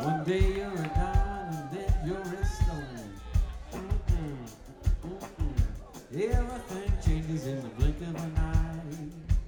One day you're a dime and then you're a stone. Everything changes in the blink of an eye.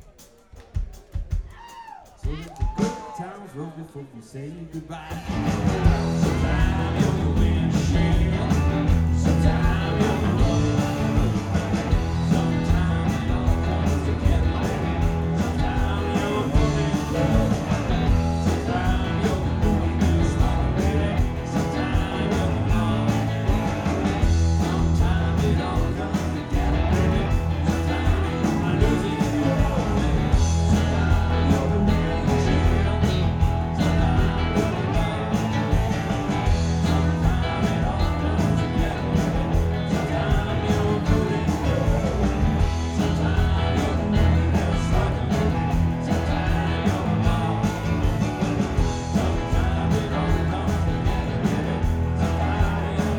So let the good times roll before you say goodbye. Sometimes you're the windshield, sometimes you're the road. Sometimes it all comes together, baby. Sometimes you're moving slow. Sometimes you're moving slow, baby. Sometimes you're alone. Sometimes it all comes together, baby. Sometimes you're losing control, baby. Sometimes you're the windshield. Sometimes you're the road. Sometimes it all comes together, baby. Sometimes you're moving slow. Sometimes you're moving slow, baby. Sometimes you're alone. Sometimes it all comes together, baby. Sometimes you're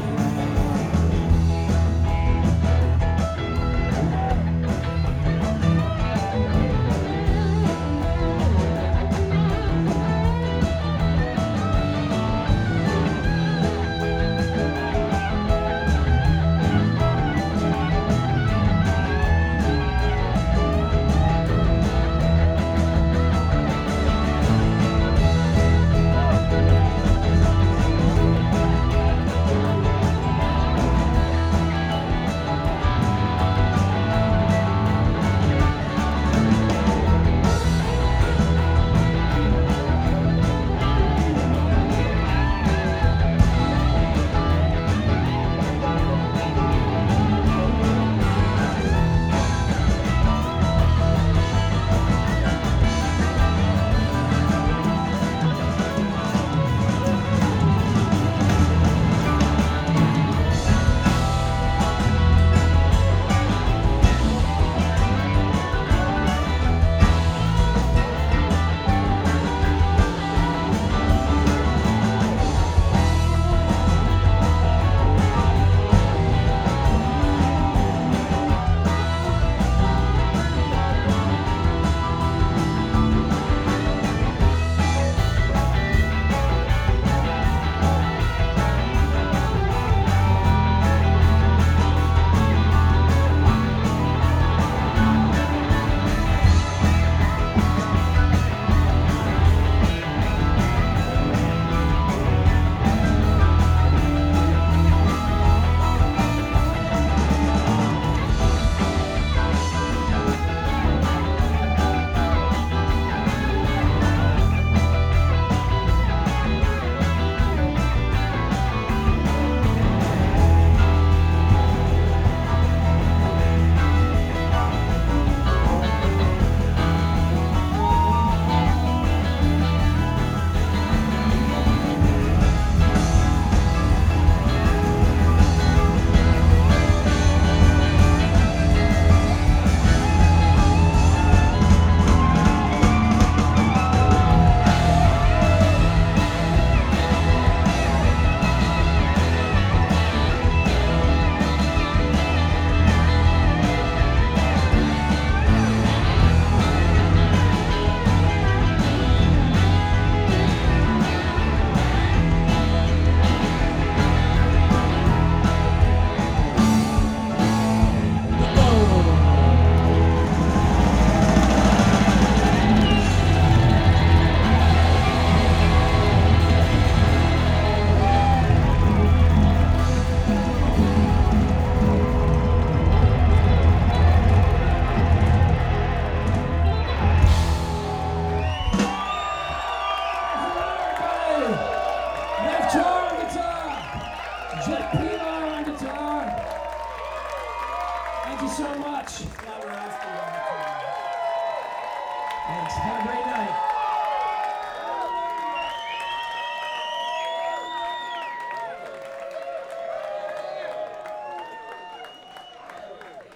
Thank you so much. Thanks. Have a great night.